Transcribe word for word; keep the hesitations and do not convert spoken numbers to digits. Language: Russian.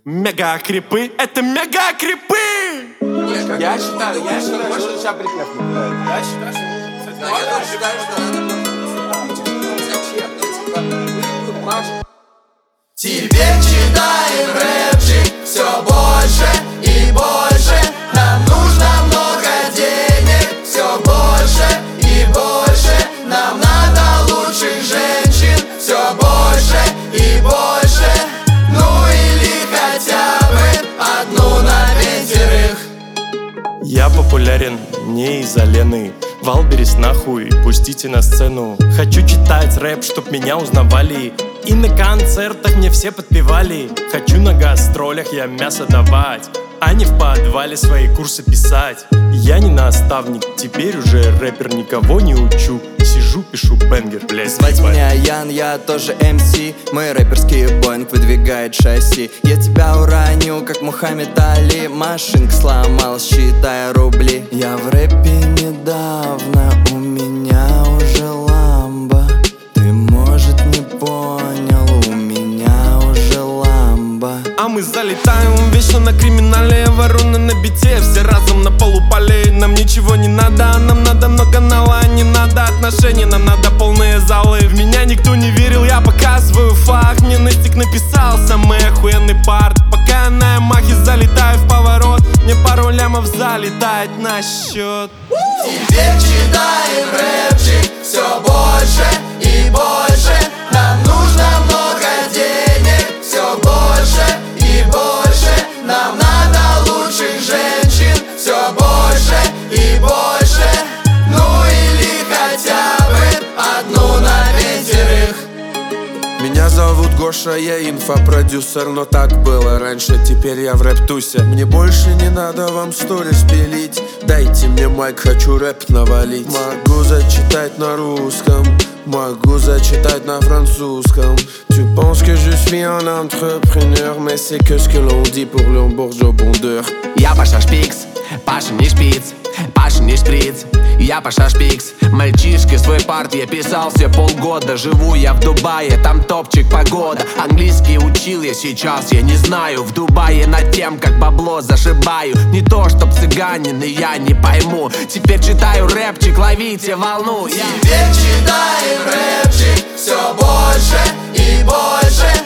Мега-крипы, это мега-крипы! Я считаю, я считаю, что сейчас припев нападает. Я считаю, что... Я считаю, что надо... Тебе читаем рэпчик все больше и больше. Нам нужно много денег, все больше и больше. Нам надо лучших женщин, все больше и больше. Ну или хотя бы одну на пятерых. Я популярен не из-за Лены. Валберис нахуй, пустите на сцену. Хочу читать рэп, чтоб меня узнавали. И на концертах мне все подпевали. Хочу на гастролях я мясо давать, а не в подвале свои курсы писать. Я не наставник, теперь уже рэпер, никого не учу. Сижу, пишу бенгер, блядь. Звать меня Ян, я тоже эм си. Мой рэперский боинг выдвигает шасси. Я тебя уроню, как Мухаммед Али. Машинка сломалась, считая рубли. Я в рэпе недавно, у меня уже ламбо. Ты, может, не понял, у меня уже ламбо. А мы залетаем вечно на криминале. Вороны на бите, все разом на полу полей. Нам ничего не надо, нам надо много нала. Не надо отношений, нам надо полные залы. В меня никто не верил, я показываю факт. Мне Нестик написал самый охуенный парт. Пока я на Ямахе залетаю в поворот, мне пару лямов залетает на счет. Теперь читаем рэпчик все больше и больше. Нам нужно много денег, все больше и больше. Нам надо лучших женщин, все больше и больше. Ну или хотя бы одну на пятерых. Меня зовут Гоша, я инфопродюсер. Но так было раньше, теперь я в рэп-тусе. Мне больше не надо вам сторис пилить. Дайте мне майк, хочу рэп навалить. Могу зачитать на русском, могу зачитать на французском. Tu penses que je suis un entrepreneur, mais c'est que ce que l'on dit pour le bourgeois bondeur. Я Паша Шпикс, Паша не шпиц, Паша не шприц. Я Паша Шпикс, мальчишки свой парт я писал все полгода. Живу я в Дубае, там топчик погода. Английский учил я сейчас, я не знаю. В Дубае над тем, как бабло зашибаю. Не то, чтоб цыганин, и я не пойму. Теперь читаю рэпчик, ловите волну. Теперь читаем рэпчик все больше и больше.